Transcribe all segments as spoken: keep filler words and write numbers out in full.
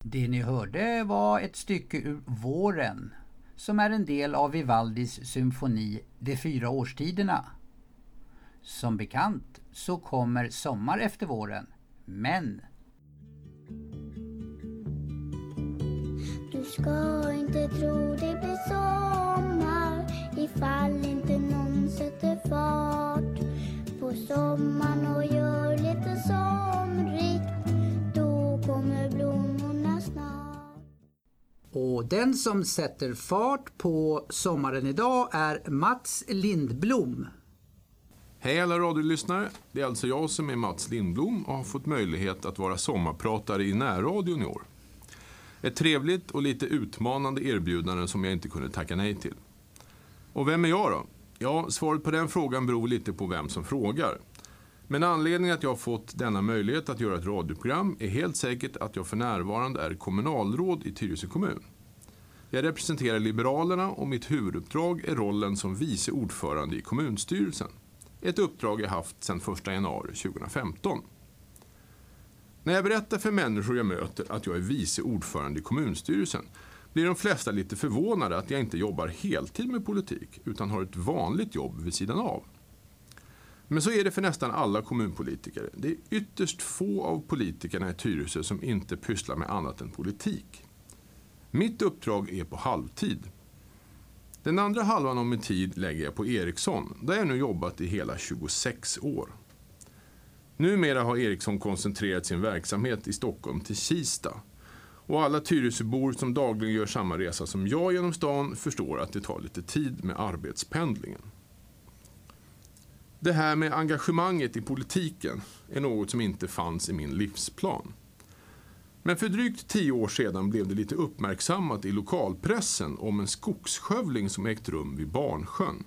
Det ni hörde var ett stycke ur Våren, som är en del av Vivaldis symfoni De fyra årstiderna. Som bekant så kommer sommar efter våren, men... Du ska inte tro det blir sommar ifall inte någon sätter fart på sommaren och gör lite somrigt. Då kommer blommorna snart. Och den som sätter fart på sommaren idag är Mats Lindblom. Hej alla radiolyssnare, det är alltså jag som är Mats Lindblom och har fått möjlighet att vara sommarpratare i närradion i år. Ett trevligt och lite utmanande erbjudande som jag inte kunde tacka nej till. Och vem är jag då? Ja, svaret på den frågan beror lite på vem som frågar. Men anledningen att jag har fått denna möjlighet att göra ett radioprogram är helt säkert att jag för närvarande är kommunalråd i Tyresö kommun. Jag representerar Liberalerna och mitt huvuduppdrag är rollen som vice ordförande i kommunstyrelsen. Ett uppdrag jag haft sedan första januari tjugohundrafemton. När jag berättar för människor jag möter att jag är vice ordförande i kommunstyrelsen blir de flesta lite förvånade att jag inte jobbar heltid med politik utan har ett vanligt jobb vid sidan av. Men så är det för nästan alla kommunpolitiker. Det är ytterst få av politikerna i Tyresö som inte pysslar med annat än politik. Mitt uppdrag är på halvtid. Den andra halvan av min tid lägger jag på Ericsson, där jag nu jobbat i hela tjugosex år. Numera har Ericsson koncentrerat sin verksamhet i Stockholm till Kista. Och alla Tyresöbor som dagligen gör samma resa som jag genom stan förstår att det tar lite tid med arbetspendlingen. Det här med engagemanget i politiken är något som inte fanns i min livsplan. Men för drygt tio år sedan blev det lite uppmärksammat i lokalpressen om en skogsskövling som ägt rum vid Barnsjön.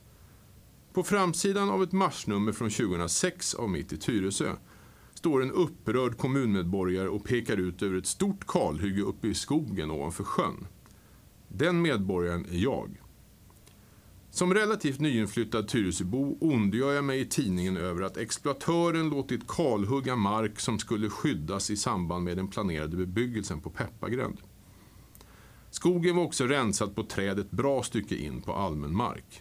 På framsidan av ett marsnummer från tjugohundrasex av Mitt i Tyresö står en upprörd kommunmedborgare och pekar ut över ett stort kalhygge uppe i skogen ovanför sjön. Den medborgaren är jag. Som relativt nyinflyttad Tyresöbo ondgör jag mig i tidningen över att exploatören låtit kalhugga mark som skulle skyddas i samband med den planerade bebyggelsen på Peppargränd. Skogen var också rensad på träd ett bra stycke in på allmän mark.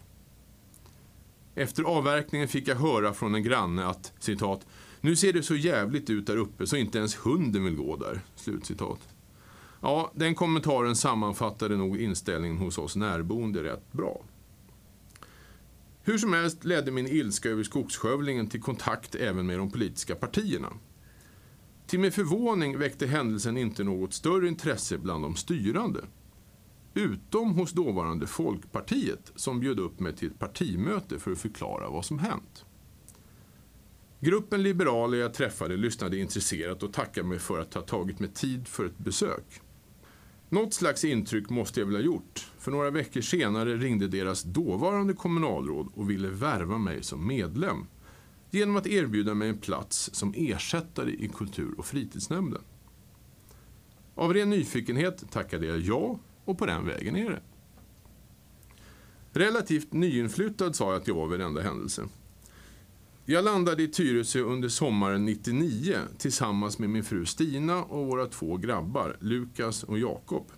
Efter avverkningen fick jag höra från en granne att, citat, nu ser det så jävligt ut där uppe så inte ens hunden vill gå där, slutcitat. Ja, den kommentaren sammanfattade nog inställningen hos oss närboende rätt bra. Hur som helst ledde min ilska över skogsskövlingen till kontakt även med de politiska partierna. Till min förvåning väckte händelsen inte något större intresse bland de styrande. Utom hos dåvarande Folkpartiet som bjöd upp mig till ett partimöte för att förklara vad som hänt. Gruppen liberaler jag träffade lyssnade intresserat och tackade mig för att ha tagit mig tid för ett besök. Något slags intryck måste jag väl ha gjort, för några veckor senare ringde deras dåvarande kommunalråd och ville värva mig som medlem genom att erbjuda mig en plats som ersättare i kultur- och fritidsnämnden. Av ren nyfikenhet tackade jag ja och på den vägen är det. Relativt nyinflyttad sa jag att jag var vid enda händelse. Jag landade i Tyresö under sommaren nittionio tillsammans med min fru Stina och våra två grabbar, Lukas och Jakob.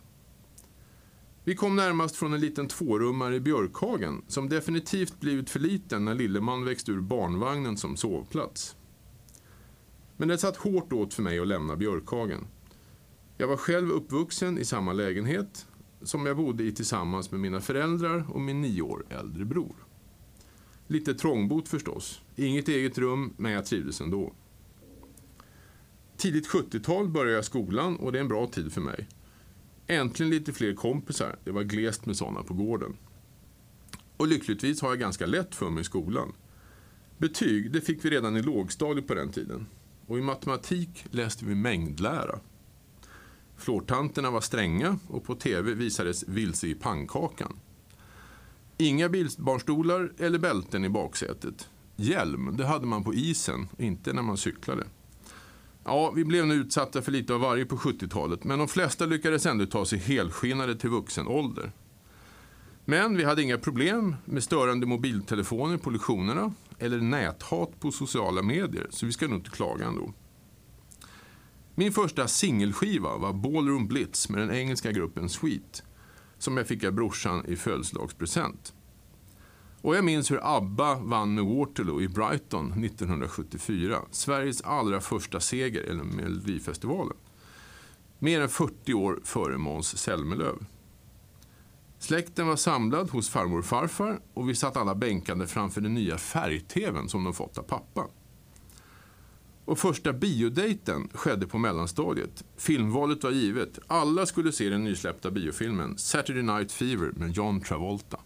Vi kom närmast från en liten tvårummare i Björkhagen som definitivt blivit för liten när lilleman växte ur barnvagnen som sovplats. Men det satt hårt åt för mig att lämna Björkhagen. Jag var själv uppvuxen i samma lägenhet som jag bodde i tillsammans med mina föräldrar och min nio år äldre bror. Lite trångbot förstås. Inget eget rum, men jag trivdes ändå. Tidigt sjuttiotal började jag skolan och det är en bra tid för mig. Äntligen lite fler kompisar. Det var glest med sådana på gården. Och lyckligtvis har jag ganska lätt för mig i skolan. Betyg, det fick vi redan i lågstadiet på den tiden. Och i matematik läste vi mängdlära. Flårtanterna var stränga och på tv visades Vilse i pannkakan. Inga bilbarnstolar eller bälten i baksätet. Hjälm, det hade man på isen, inte när man cyklade. Ja, vi blev nu utsatta för lite av varje på sjuttiotalet, men de flesta lyckades ändå ta sig helskinnade till vuxen ålder. Men vi hade inga problem med störande mobiltelefoner på lektionerna eller näthat på sociala medier, så vi ska nog inte klaga ändå. Min första singelskiva var Ballroom Blitz med den engelska gruppen Sweet, som jag fick av brorsan i födelsedagspresent. Och jag minns hur ABBA vann med Waterloo i Brighton nittonhundrasjuttiofyra, Sveriges allra första seger i Melodifestivalen. Mer än fyrtio år före Måns Zelmerlöw. Släkten var samlad hos farmor och farfar och vi satt alla bänkande framför den nya färg-tvn som de fått av pappa. Och första biodejten skedde på mellanstadiet. Filmvalet var givet. Alla skulle se den nysläppta biofilmen Saturday Night Fever med John Travolta.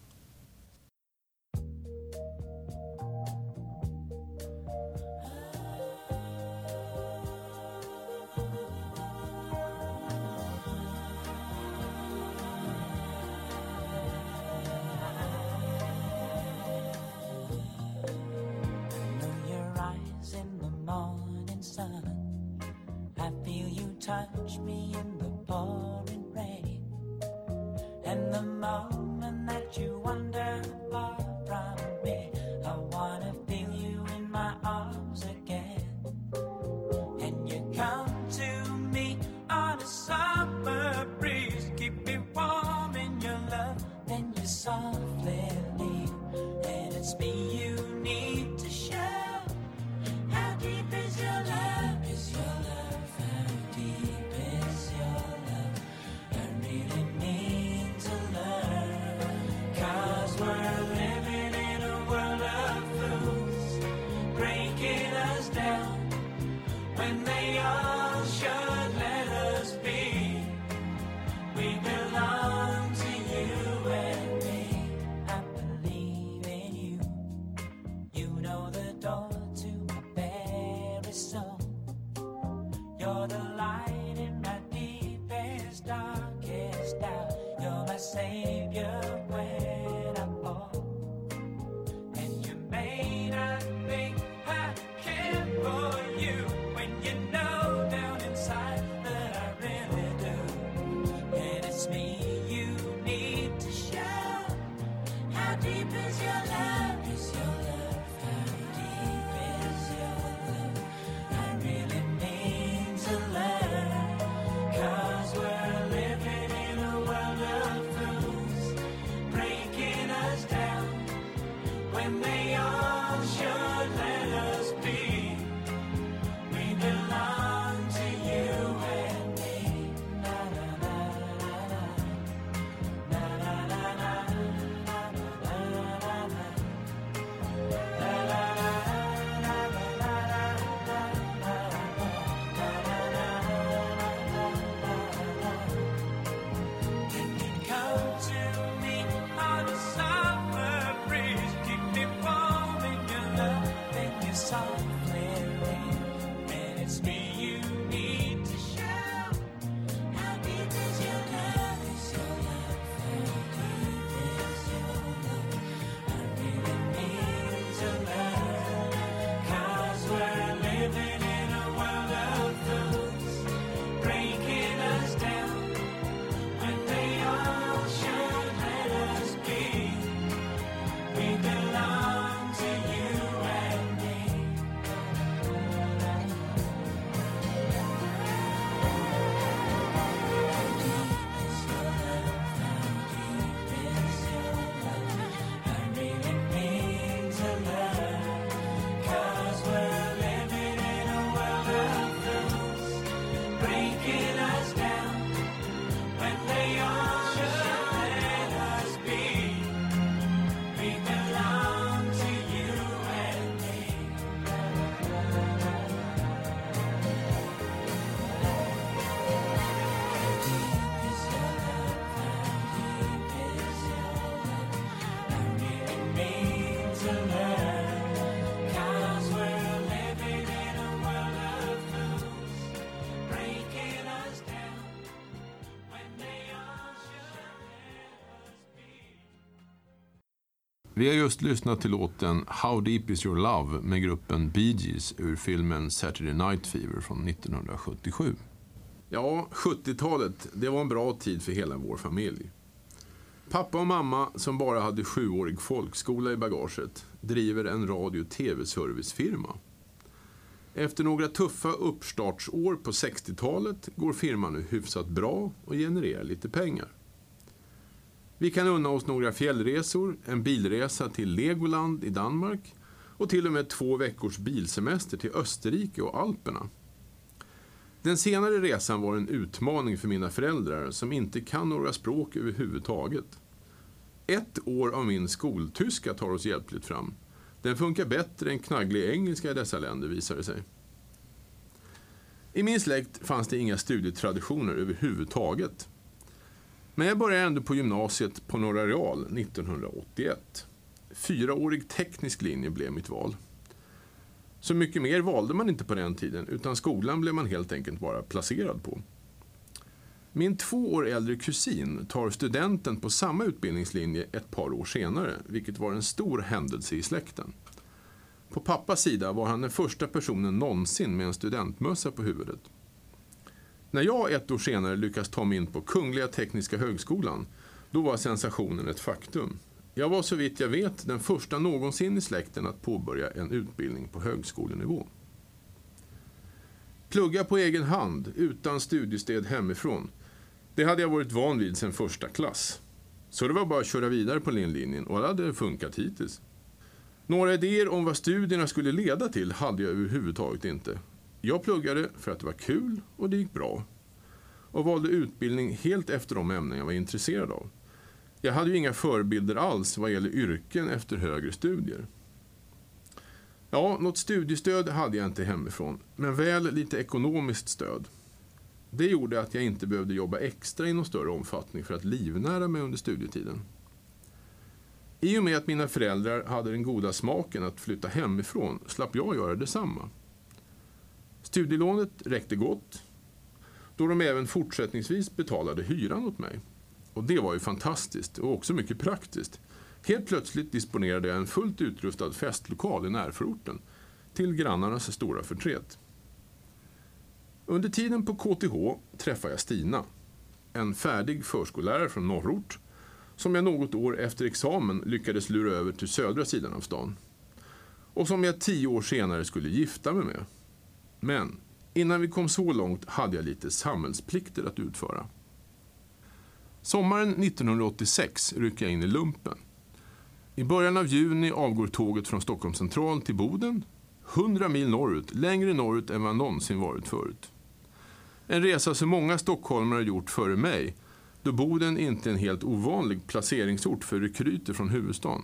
Touch me in the pouring rain, and the moment that you wander far from me, I wanna feel you in my arms again. And you come to me on a summer breeze, keep me warm in your love, then you softly leave, and it's me you need to show. How deep is your love? Is your love? Savior when I fall, and you may not think I care for you when you know down inside that I really do, and it's me you need to show. How deep is your love? Is your love? How deep is your love? I really need to learn, 'cause we're living in a world of breaking us down when they all should let us be. We belong to you and me. Na na na na na na na na na na Vi har just lyssnat till låten How Deep Is Your Love med gruppen Bee Gees ur filmen Saturday Night Fever från nittonhundrasjuttiosju. Ja, sjuttiotalet, det var en bra tid för hela vår familj. Pappa och mamma, som bara hade sjuårig folkskola i bagaget, driver en radio- och tv-servicefirma. Efter några tuffa uppstartsår på sextiotalet går firman nu hyfsat bra och genererar lite pengar. Vi kan unna oss några fjällresor, en bilresa till Legoland i Danmark och till och med två veckors bilsemester till Österrike och Alperna. Den senare resan var en utmaning för mina föräldrar som inte kan några språk överhuvudtaget. Ett år av min skoltyska tar oss hjälpligt fram. Den funkar bättre än knagglig engelska i dessa länder, visar det sig. I min släkt fanns det inga studietraditioner överhuvudtaget. Men jag började ändå på gymnasiet på Norra Real nittonhundraåttioett. Fyraårig teknisk linje blev mitt val. Så mycket mer valde man inte på den tiden, utan skolan blev man helt enkelt bara placerad på. Min två år äldre kusin tar studenten på samma utbildningslinje ett par år senare, vilket var en stor händelse i släkten. På pappas sida var han den första personen någonsin med en studentmössa på huvudet. När jag ett år senare lyckas ta mig in på Kungliga Tekniska högskolan, då var sensationen ett faktum. Jag var så vitt jag vet den första någonsin i släkten att påbörja en utbildning på högskolenivå. Plugga på egen hand, utan studiestöd hemifrån. Det hade jag varit van vid sedan första klass. Så det var bara att köra vidare på linjen och det hade funkat hittills. Några idéer om vad studierna skulle leda till hade jag överhuvudtaget inte. Jag pluggade för att det var kul och det gick bra. Och valde utbildning helt efter de ämnen jag var intresserad av. Jag hade ju inga förebilder alls vad gäller yrken efter högre studier. Ja, något studiestöd hade jag inte hemifrån, men väl lite ekonomiskt stöd. Det gjorde att jag inte behövde jobba extra i någon större omfattning för att livnära mig under studietiden. I och med att mina föräldrar hade den goda smaken att flytta hemifrån slapp jag göra detsamma. Studielånet räckte gott, då de även fortsättningsvis betalade hyran åt mig. Och det var ju fantastiskt och också mycket praktiskt. Helt plötsligt disponerade jag en fullt utrustad festlokal i närförorten, till grannarnas stora förtret. Under tiden på K T H träffade jag Stina, en färdig förskollärare från norrort, som jag något år efter examen lyckades lura över till södra sidan av stan. Och som jag tio år senare skulle gifta mig med. Men innan vi kom så långt hade jag lite samhällsplikter att utföra. Sommaren nittonhundraåttiosex ryckte jag in i lumpen. I början av juni avgår tåget från Stockholm central till Boden, hundra mil norrut, längre norrut än vad någonsin varit förut. En resa som många stockholmare gjort före mig, då Boden inte är en helt ovanlig placeringsort för rekryter från huvudstaden.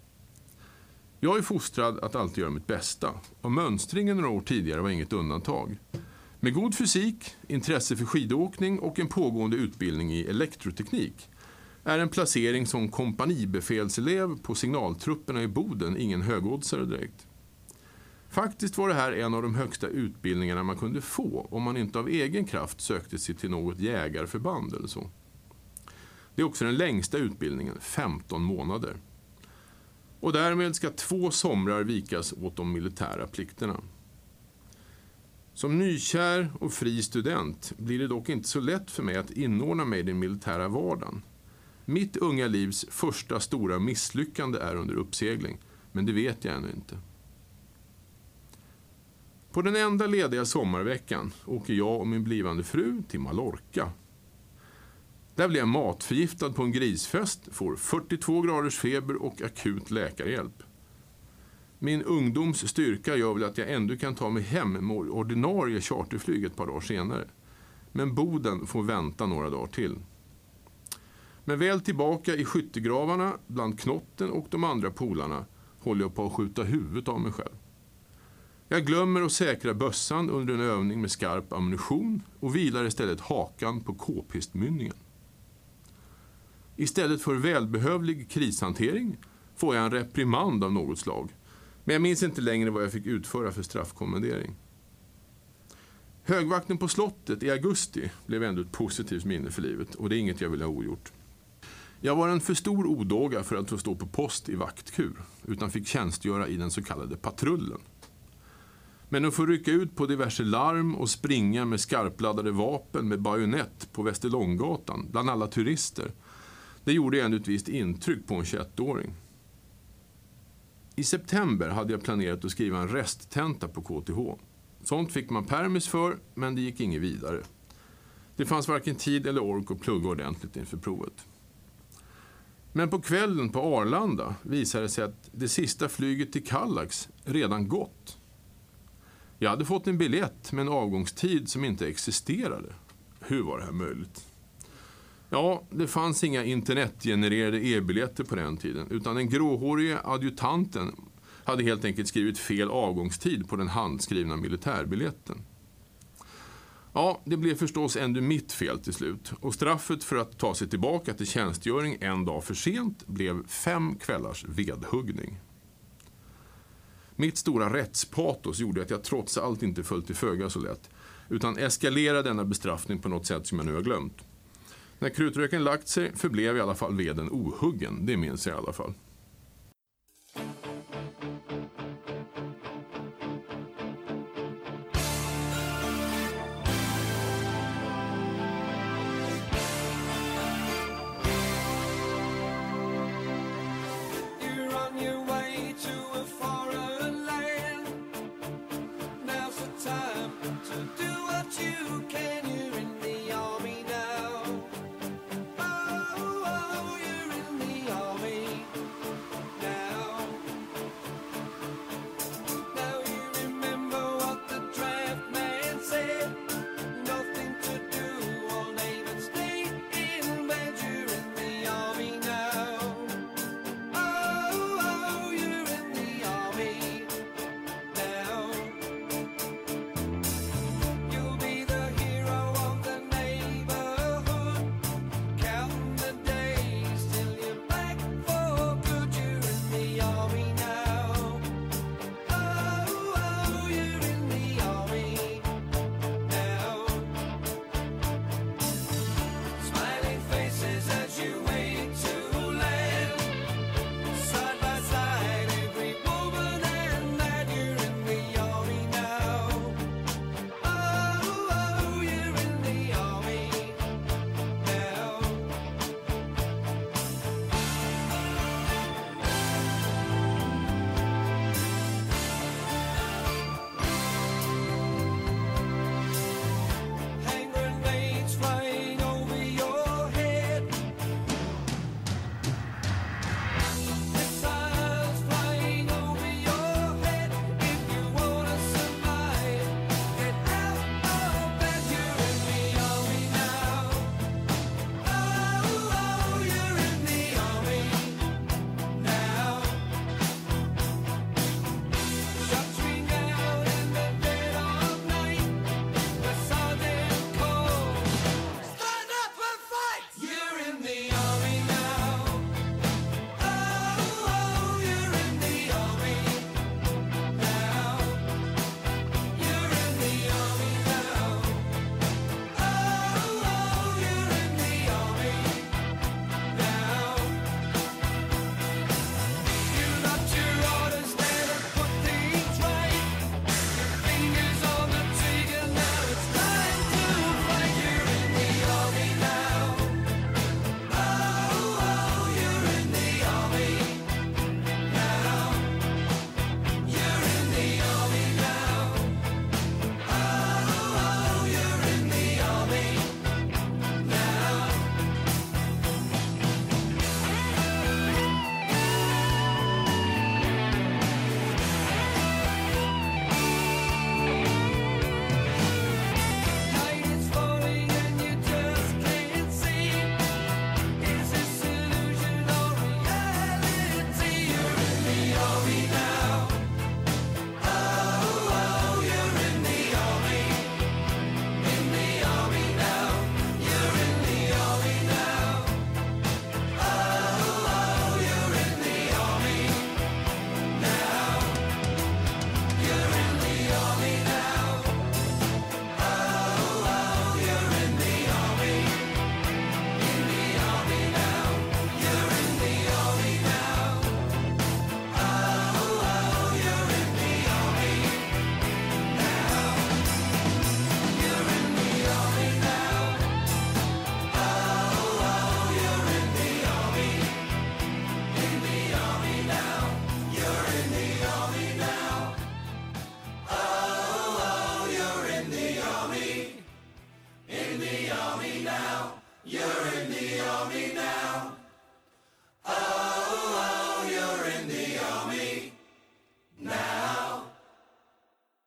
Jag är fostrad att alltid göra mitt bästa, och mönstringen några år tidigare var inget undantag. Med god fysik, intresse för skidåkning och en pågående utbildning i elektroteknik är en placering som kompanibefälselev på signaltrupperna i Boden ingen högoddsare direkt. Faktiskt var det här en av de högsta utbildningarna man kunde få om man inte av egen kraft sökte sig till något jägarförband eller så. Det är också den längsta utbildningen, femton månader. Och därmed ska två somrar vikas åt de militära plikterna. Som nykär och fri student blir det dock inte så lätt för mig att inordna mig i den militära vardagen. Mitt unga livs första stora misslyckande är under uppsegling, men det vet jag ännu inte. På den enda lediga sommarveckan åker jag och min blivande fru till Mallorca. Där blir jag matförgiftad på en grisfest, får fyrtiotvå graders feber och akut läkarhjälp. Min ungdoms styrka gör väl att jag ändå kan ta mig hem med ordinarie charterflyg ett par dagar senare. Men Boden får vänta några dagar till. Men väl tillbaka i skyttegravarna bland knotten och de andra polarna håller jag på att skjuta huvudet av mig själv. Jag glömmer att säkra bössan under en övning med skarp ammunition och vilar istället hakan på k-pistmynningen. Istället för välbehövlig krishantering får jag en reprimand av något slag. Men jag minns inte längre vad jag fick utföra för straffkommendering. Högvakten på slottet i augusti blev ändå ett positivt minne för livet, och det är inget jag vill ha ogjort. Jag var en för stor odåga för att få stå på post i vaktkur, utan fick tjänstgöra i den så kallade patrullen. Men att få rycka ut på diverse larm och springa med skarpladdade vapen med bajonett på Västerlånggatan bland alla turister, det gjorde ändå ett visst intryck på en tjugoettåring. I september hade jag planerat att skriva en resttenta på K T H. Sånt fick man permis för, men det gick inget vidare. Det fanns varken tid eller ork att plugga ordentligt inför provet. Men på kvällen på Arlanda visade det sig att det sista flyget till Kallax redan gått. Jag hade fått en biljett med en avgångstid som inte existerade. Hur var det här möjligt? Ja, det fanns inga internetgenererade e-biljetter på den tiden, utan den gråhårige adjutanten hade helt enkelt skrivit fel avgångstid på den handskrivna militärbiljetten. Ja, det blev förstås ändå mitt fel till slut, och straffet för att ta sig tillbaka till tjänstgöring en dag för sent blev fem kvällars vedhuggning. Mitt stora rättspatos gjorde att jag trots allt inte föll till föga så lätt, utan eskalerade denna bestraffning på något sätt som jag nu har glömt. När krutröken lagt sig förblev i alla fall veden ohuggen, det minns jag i alla fall.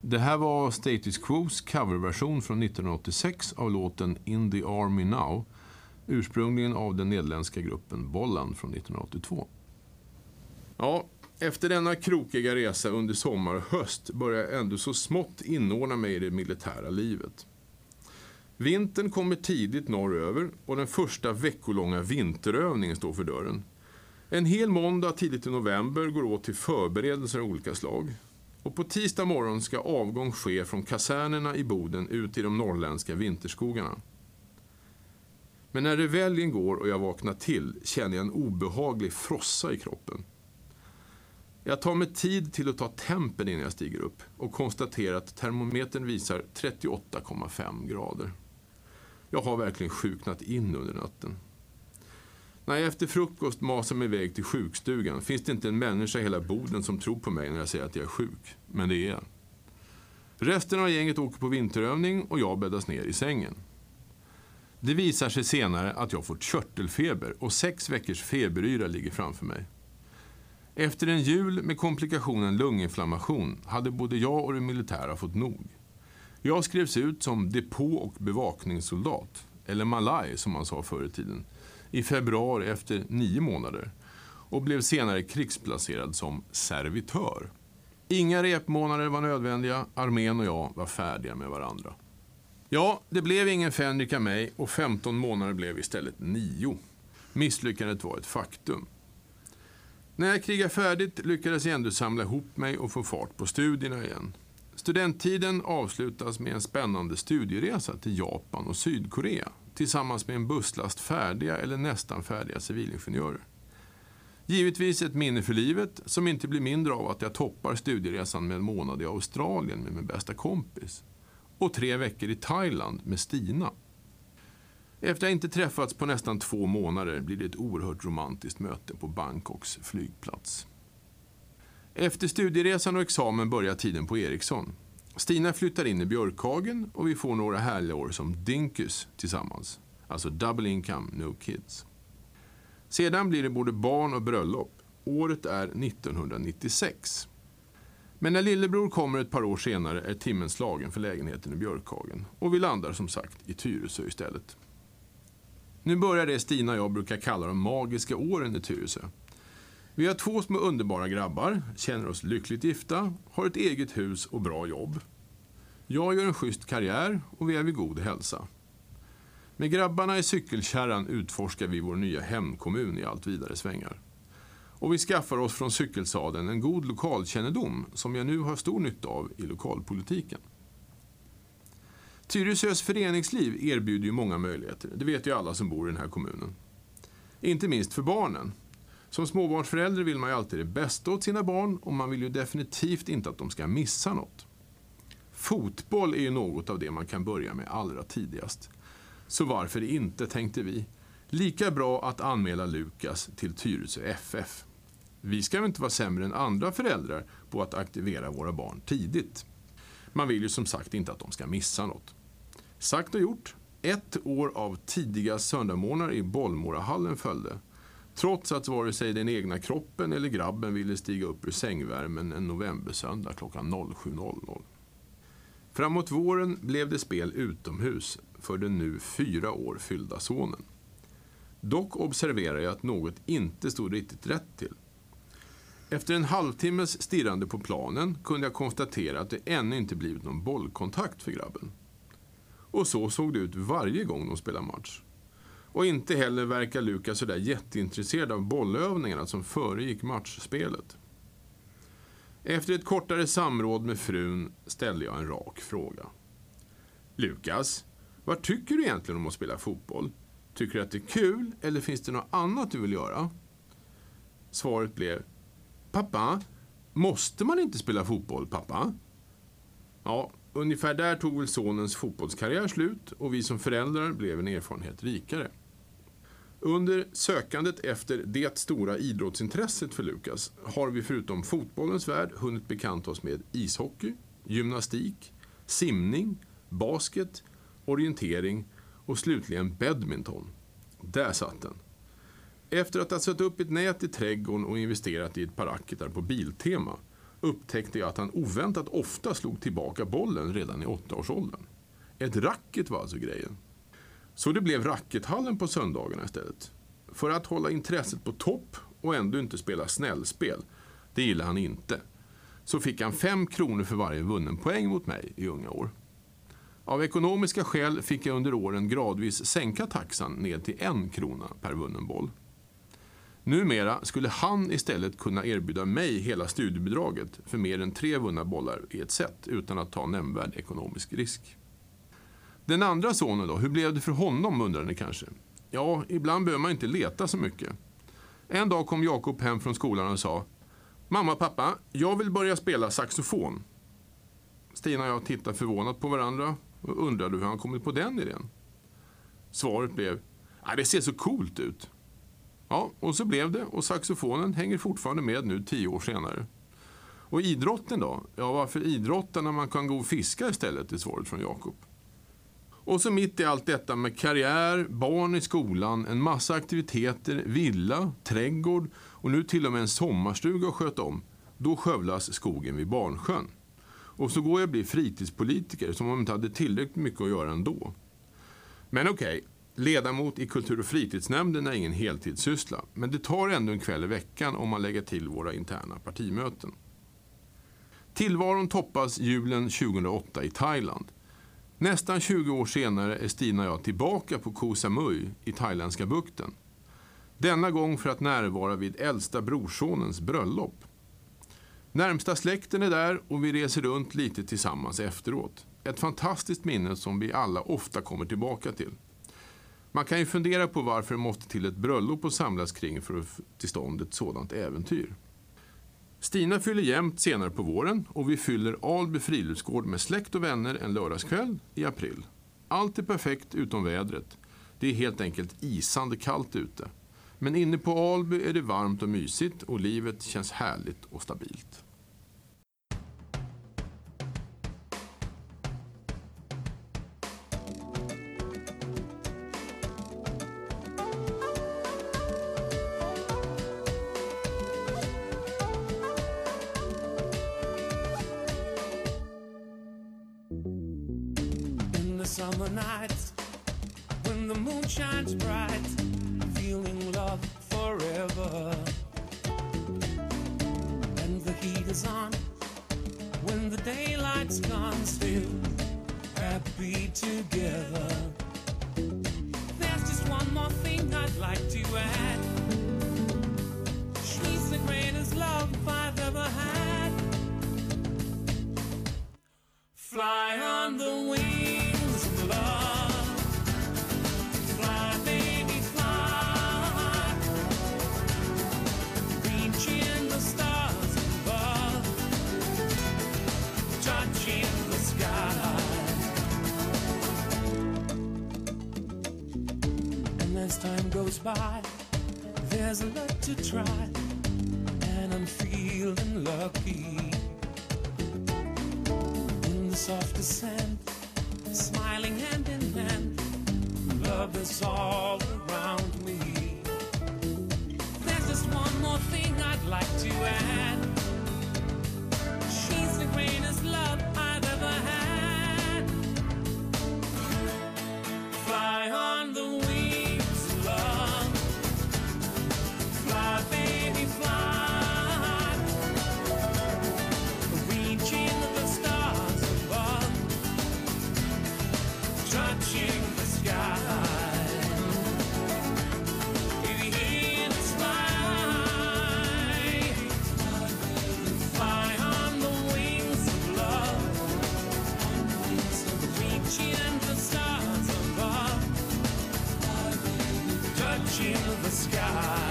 Det här var Status Quos coverversion från nittonhundraåttiosex av låten In the Army Now, ursprungligen av den nederländska gruppen Bolland från nittonhundraåttiotvå. Ja, efter denna krokiga resa under sommar och höst börjar jag ändå så smått inordna mig i det militära livet. Vintern kommer tidigt norröver och den första veckolånga vinterövningen står för dörren. En hel måndag tidigt i november går åt till förberedelser av olika slag. Och på tisdag morgon ska avgång ske från kasernerna i Boden ut i de norrländska vinterskogarna. Men när reveljen går och jag vaknar till känner jag en obehaglig frossa i kroppen. Jag tar mig tid till att ta tempen innan jag stiger upp och konstaterar att termometern visar trettioåtta komma fem grader. Jag har verkligen sjuknat in under natten. När jag efter frukost masar mig iväg till sjukstugan finns det inte en människa i hela Boden som tror på mig när jag säger att jag är sjuk. Men det är jag. Resten av gänget åker på vinterövning och jag bäddas ner i sängen. Det visar sig senare att jag fått körtelfeber och sex veckors feberyra ligger framför mig. Efter en jul med komplikationen lunginflammation hade både jag och det militära fått nog. Jag skrevs ut som depå- och bevakningssoldat, eller malaj som man sa förr i tiden, i februari efter nio månader och blev senare krigsplacerad som servitör. Inga repmånader var nödvändiga, armén och jag var färdiga med varandra. Ja, det blev ingen fänrik av mig och femton månader blev istället nio. Misslyckandet var ett faktum. När jag krigade färdigt lyckades jag ändå samla ihop mig och få fart på studierna igen. Studenttiden avslutas med en spännande studieresa till Japan och Sydkorea tillsammans med en busslast färdiga eller nästan färdiga civilingenjörer. Givetvis ett minne för livet som inte blir mindre av att jag toppar studieresan med en månad i Australien med min bästa kompis och tre veckor i Thailand med Stina. Efter att inte träffats på nästan två månader blir det ett oerhört romantiskt möte på Bangkoks flygplats. Efter studieresan och examen börjar tiden på Ericsson. Stina flyttar in i Björkhagen och vi får några härliga år som Dinkus tillsammans. Alltså double income, no kids. Sedan blir det både barn och bröllop. Året är nittonhundranittiosex. Men när lillebror kommer ett par år senare är timmen slagen för lägenheten i Björkhagen. Och vi landar som sagt i Tyresö istället. Nu börjar det Stina och jag brukar kalla de magiska åren i Tyresö. Vi har två små underbara grabbar, känner oss lyckligt gifta, har ett eget hus och bra jobb. Jag gör en schysst karriär och vi är vid god hälsa. Med grabbarna i cykelkärran utforskar vi vår nya hemkommun i allt vidare svängar. Och vi skaffar oss från cykelsadeln en god lokalkännedom som jag nu har stor nytta av i lokalpolitiken. Tyresös föreningsliv erbjuder ju många möjligheter, det vet ju alla som bor i den här kommunen. Inte minst för barnen. Som småbarnsförälder vill man ju alltid det bästa åt sina barn och man vill ju definitivt inte att de ska missa något. Fotboll är ju något av det man kan börja med allra tidigast. Så varför inte, tänkte vi. Lika bra att anmäla Lukas till Tyresö F F. Vi ska väl inte vara sämre än andra föräldrar på att aktivera våra barn tidigt. Man vill ju som sagt inte att de ska missa något. Sagt och gjort, ett år av tidiga söndagmorgnar i Bollmorahallen följde. Trots att vare sig den egna kroppen eller grabben ville stiga upp ur sängvärmen en novembersöndag klockan sju noll noll. Framåt våren blev det spel utomhus för den nu fyra år fyllda sonen. Dock observerar jag att något inte stod riktigt rätt till. Efter en halvtimmes stirrande på planen kunde jag konstatera att det ännu inte blivit någon bollkontakt för grabben. Och så såg det ut varje gång de spelade match. Och inte heller verkar Lukas så där jätteintresserad av bollövningarna som föregick matchspelet. Efter ett kortare samråd med frun ställde jag en rak fråga. Lukas, vad tycker du egentligen om att spela fotboll? Tycker du att det är kul eller finns det något annat du vill göra? Svaret blev, pappa, måste man inte spela fotboll, pappa? Ja, ungefär där tog väl sonens fotbollskarriär slut och vi som föräldrar blev en erfarenhet rikare. Under sökandet efter det stora idrottsintresset för Lukas har vi förutom fotbollens värld hunnit bekanta oss med ishockey, gymnastik, simning, basket, orientering och slutligen badminton. Där satt den. Efter att ha satt upp ett nät i trädgården och investerat i ett par racketar på Biltema upptäckte jag att han oväntat ofta slog tillbaka bollen redan i åttaårsåldern. Ett racket var alltså grejen. Så det blev rackethallen på söndagarna istället. För att hålla intresset på topp och ändå inte spela snällspel, det gillar han inte, så fick han fem kronor för varje vunnen poäng mot mig i unga år. Av ekonomiska skäl fick jag under åren gradvis sänka taxan ned till en krona per vunnen boll. Numera skulle han istället kunna erbjuda mig hela studiebidraget för mer än tre vunna bollar i ett set utan att ta nämnvärd ekonomisk risk. Den andra sonen då, hur blev det för honom, undrar ni kanske? Ja, ibland behöver man inte leta så mycket. En dag kom Jakob hem från skolan och sa: mamma, pappa, jag vill börja spela saxofon. Stina och jag tittade förvånat på varandra och undrade hur han kommit på den idén. Svaret blev: ja, det ser så coolt ut. Ja, och så blev det, och saxofonen hänger fortfarande med nu tio år senare. Och idrotten då? Ja, varför idrotta när man kan gå och fiska istället, är svaret från Jakob. Och så mitt i allt detta med karriär, barn i skolan, en massa aktiviteter, villa, trädgård och nu till och med en sommarstuga att sköta om, då skövlas skogen vid Barnsjön. Och så går jag bli fritidspolitiker som om jag inte hade tillräckligt mycket att göra ändå. Men okej, okay, ledamot i kultur- och fritidsnämnden är ingen heltidssyssla, men det tar ändå en kväll i veckan om man lägger till våra interna partimöten. Tillvaron toppas julen tjugohundraåtta i Thailand. Nästan tjugo år senare är Stina och jag tillbaka på Koh Samui i thailändska bukten. Denna gång för att närvara vid äldsta brorsonens bröllop. Närmsta släkten är där och vi reser runt lite tillsammans efteråt. Ett fantastiskt minne som vi alla ofta kommer tillbaka till. Man kan ju fundera på varför det måste till ett bröllop och samlas kring för att få till stånd ett sådant äventyr. Stina fyller jämnt senare på våren och vi fyller Alby friluftsgård med släkt och vänner en lördagskväll i april. Allt är perfekt utom vädret. Det är helt enkelt isande kallt ute. Men inne på Alby är det varmt och mysigt och livet känns härligt och stabilt. Summer nights when the moon shines bright, feeling love forever, and the heat is on when the daylight's gone, still happy together. There's just one more thing I'd like to add. She's the greatest love I've ever had. Fly on the wings of love, fly baby fly, reaching the stars above, touching the sky. And as time goes by, there's a lot to try, and I'm feeling lucky. Soft descent, smiling hand in hand, love is all around me. There's just one more thing I'd like to add. She's the greatest love I've ever had. Fly on the wings of love, fly baby fly, reaching the stars, touching the sky. If you hear the fly, fly on the wings of love, reaching the stars above, touching the sky.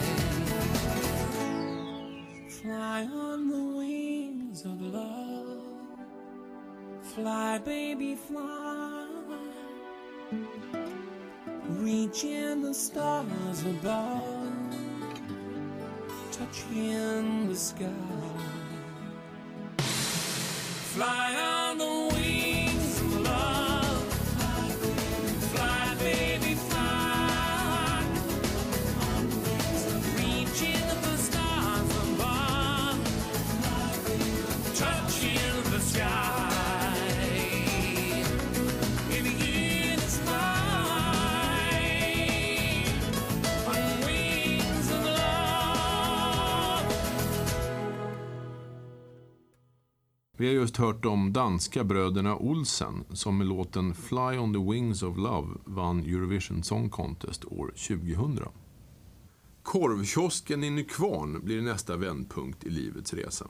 Fly on the wings of love, fly baby fly, reaching the stars above, touching the sky. Fly on the wings of love, fly baby fly, reaching the stars above, Vi har just hört om danska bröderna Olsen som med låten Fly on the Wings of Love vann Eurovision Song Contest år tjugohundra. Korvkiosken i Nykvarn blir nästa vändpunkt i livets resa.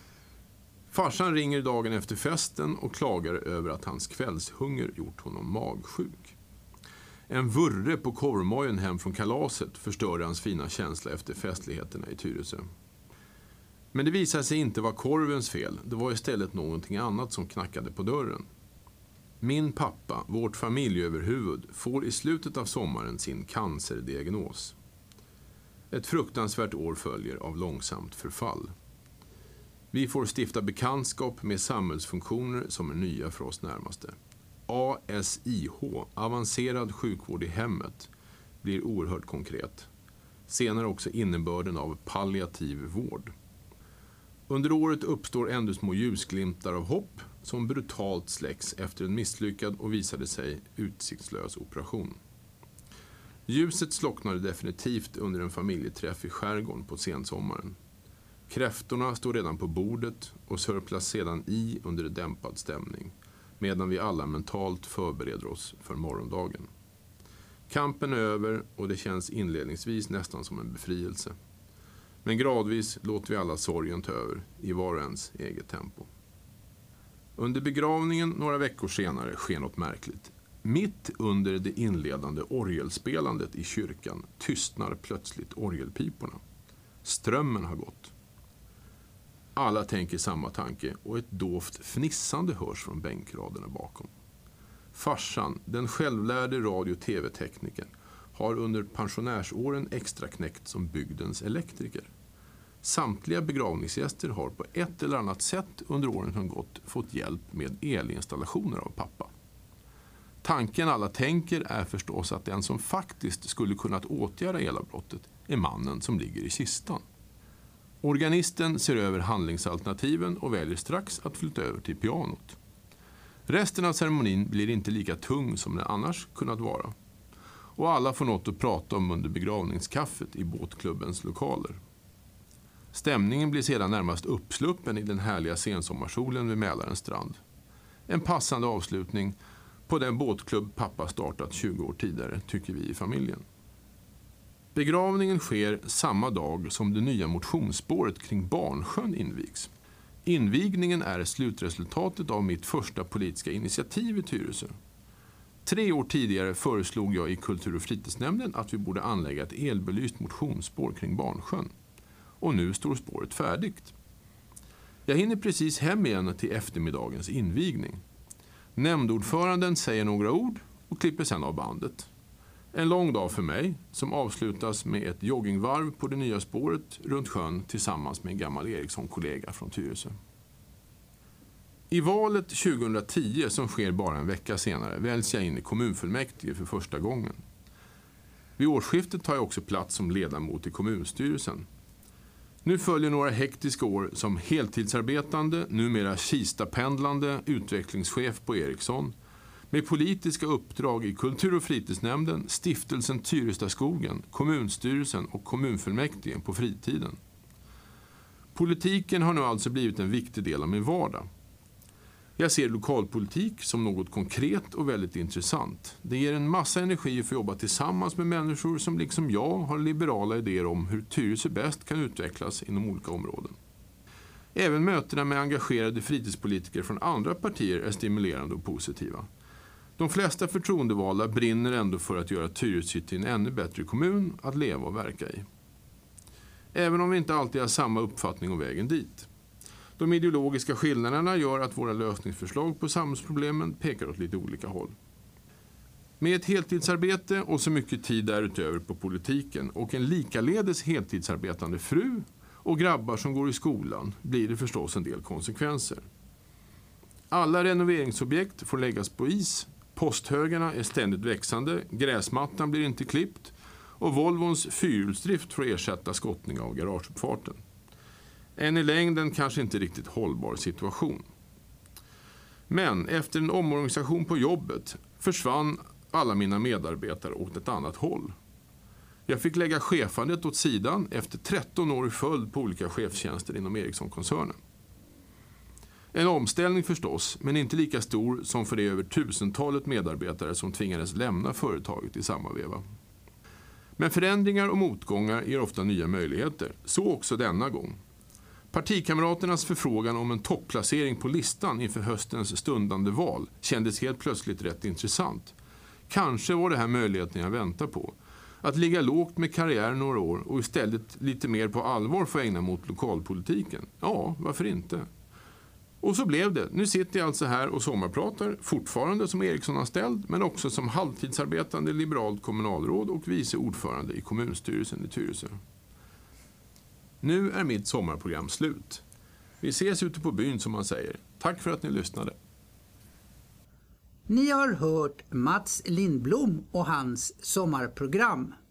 Farsan ringer dagen efter festen och klagar över att hans kvällshunger gjort honom magsjuk. En vurre på korvmojen hem från kalaset förstörde hans fina känsla efter festligheterna i Tyresö. Men det visade sig inte vara korvens fel, det var istället någonting annat som knackade på dörren. Min pappa, vårt familjeöverhuvud, får i slutet av sommaren sin cancerdiagnos. Ett fruktansvärt år följer av långsamt förfall. Vi får stifta bekantskap med samhällsfunktioner som är nya för oss närmaste. A S I H, avancerad sjukvård i hemmet, blir oerhört konkret. Senare också innebörden av palliativ vård. Under året uppstår ändå små ljusglimtar av hopp som brutalt släcks efter en misslyckad och visade sig utsiktslös operation. Ljuset slocknade definitivt under en familjeträff i skärgården på sensommaren. Kräftorna står redan på bordet och sörplas sedan i under dämpad stämning, medan vi alla mentalt förbereder oss för morgondagen. Kampen är över och det känns inledningsvis nästan som en befrielse. Men gradvis låter vi alla sorgen ta över i var och ens eget tempo. Under begravningen några veckor senare sker något märkligt. Mitt under det inledande orgelspelandet i kyrkan tystnar plötsligt orgelpiporna. Strömmen har gått. Alla tänker samma tanke och ett dovt fnissande hörs från bänkraderna bakom. Farsan, den självlärde radio- och tv-teknikern, har under pensionärsåren extra knäckt som bygdens elektriker. Samtliga begravningsgäster har på ett eller annat sätt under åren som gått fått hjälp med elinstallationer av pappa. Tanken alla tänker är förstås att den som faktiskt skulle kunnat åtgärda elavbrottet är mannen som ligger i kistan. Organisten ser över handlingsalternativen och väljer strax att flytta över till pianot. Resten av ceremonin blir inte lika tung som den annars kunnat vara. Och alla får något att prata om under begravningskaffet i båtklubbens lokaler. Stämningen blir sedan närmast uppsluppen i den härliga sensommarsolen vid Mälarens strand. En passande avslutning på den båtklubb pappa startat tjugo år tidigare, tycker vi i familjen. Begravningen sker samma dag som det nya motionsspåret kring Barnsjön invigs. Invigningen är slutresultatet av mitt första politiska initiativ i Tyresö. Tre år tidigare föreslog jag i kultur- och fritidsnämnden att vi borde anlägga ett elbelyst motionsspår kring Barnsjön. Och nu står spåret färdigt. Jag hinner precis hem igen till eftermiddagens invigning. Nämndordföranden säger några ord och klipper sedan av bandet. En lång dag för mig som avslutas med ett joggingvarv på det nya spåret runt sjön tillsammans med en gammal Eriksson-kollega från Tyresö. I valet tjugohundratio som sker bara en vecka senare väljs jag in i kommunfullmäktige för första gången. Vid årsskiftet tar jag också plats som ledamot i kommunstyrelsen. Nu följer några hektiska år som heltidsarbetande, numera Kista-pendlande utvecklingschef på Ericsson, med politiska uppdrag i kultur- och fritidsnämnden, stiftelsen Tyrestaskogen, kommunstyrelsen och kommunfullmäktige på fritiden. Politiken har nu alltså blivit en viktig del av min vardag. Jag ser lokalpolitik som något konkret och väldigt intressant. Det ger en massa energi för att jobba tillsammans med människor som liksom jag har liberala idéer om hur Tyresö bäst kan utvecklas inom olika områden. Även mötena med engagerade fritidspolitiker från andra partier är stimulerande och positiva. De flesta förtroendevalda brinner ändå för att göra Tyresö till en ännu bättre kommun att leva och verka i. Även om vi inte alltid har samma uppfattning om vägen dit. De ideologiska skillnaderna gör att våra lösningsförslag på samhällsproblemen pekar åt lite olika håll. Med ett heltidsarbete och så mycket tid därutöver på politiken och en likaledes heltidsarbetande fru och grabbar som går i skolan blir det förstås en del konsekvenser. Alla renoveringsobjekt får läggas på is, posthögarna är ständigt växande, gräsmattan blir inte klippt och Volvons fyrhjulsdrift får ersätta skottning av garageuppfarten. En i längden kanske inte riktigt hållbar situation. Men efter en omorganisation på jobbet försvann alla mina medarbetare åt ett annat håll. Jag fick lägga chefandet åt sidan efter tretton år i följd på olika chefstjänster inom Ericsson-koncernen. En omställning förstås, men inte lika stor som för det över tusentalet medarbetare som tvingades lämna företaget i samma veva. Men förändringar och motgångar ger ofta nya möjligheter, så också denna gång. Partikamraternas förfrågan om en topplacering på listan inför höstens stundande val kändes helt plötsligt rätt intressant. Kanske var det här möjligheten jag väntar på. Att ligga lågt med karriär några år och istället lite mer på allvar få ägna mot lokalpolitiken. Ja, varför inte? Och så blev det. Nu sitter jag alltså här och sommarpratar, fortfarande som Ericsson-anställd, men också som halvtidsarbetande liberalt kommunalråd och vice ordförande i kommunstyrelsen i Tyresö. Nu är mitt sommarprogram slut. Vi ses ute på byn som man säger. Tack för att ni lyssnade. Ni har hört Mats Lindblom och hans sommarprogram.